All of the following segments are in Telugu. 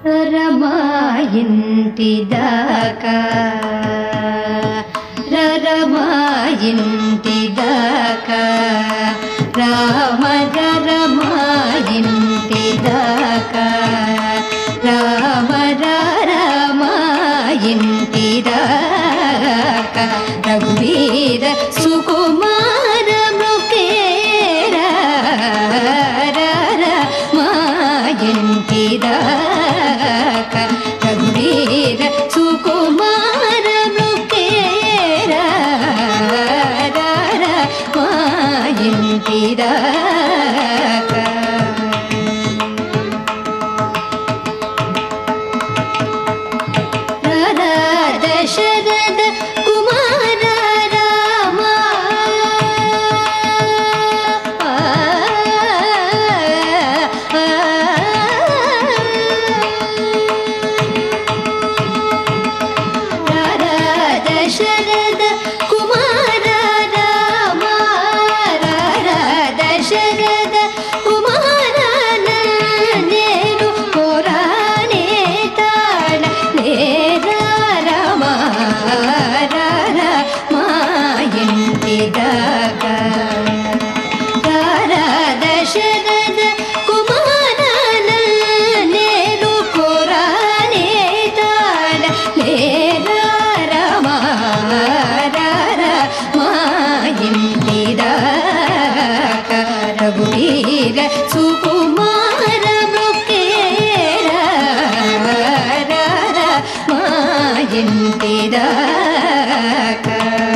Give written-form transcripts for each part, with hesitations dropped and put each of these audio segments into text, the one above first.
రరమా ఇంటి దాకా రరమా ఇంటి దాకా రామ రరమా ఇంటి దాకా రామ రరమా ఇంటి దాకా రఘువీర సుకుమార మృకేరా రరమా ఇంటి దాకా రఘువీర సుకుమార మృకేరా రరమా ఇంటి దాకా దశరథ కుమార రామ దశరథ కుమార రామ దశరథ కుమార నేను కోరానే తాళ నేరా రమా ఇంటి దాకా దశరథ కుమార నేను కోరానే తాళ నేరా రమా ఇంటి దాకా రఘువీర సుకుమార మృకేరా రమా ఇంటి దాకా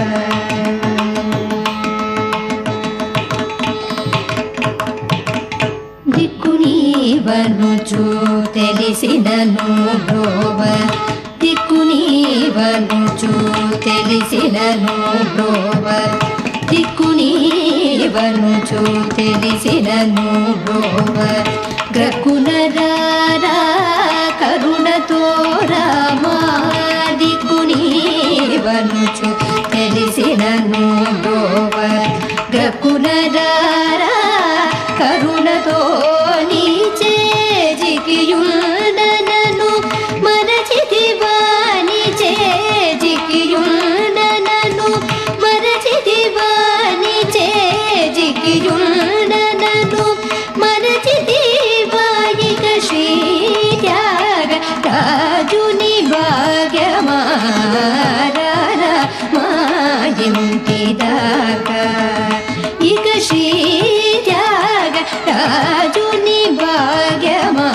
దిక్కు నీవనుచు తెలిసినను బ్రోవ దిక్కు నీవనుచు తెలిసినను బ్రోవ దిక్కు నీవనుచు తెలిసినను బ్రోవ గ్రకునరారా కరుణతో రామా దిక్కు నీవనుచు తెలిసినను బ్రోవ గ్రకునరారా కరుణతో నీచే జికియుండనను మరచితివా నీచే జికియుండనను మరచితివా నీచే జికియుండనను మరచితివా ఇక శ్రీ త్యాగ రాజుని భాగ్యమా రమా ఇంటి దాకా ఇక శ్రీ రాజుని భాగ్యమా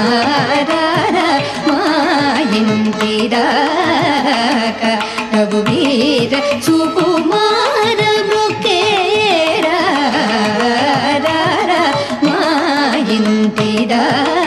రమా ఇంటి దాకా రఘువీర సుకుమార మృకేరా రమా ఇంటి దాకా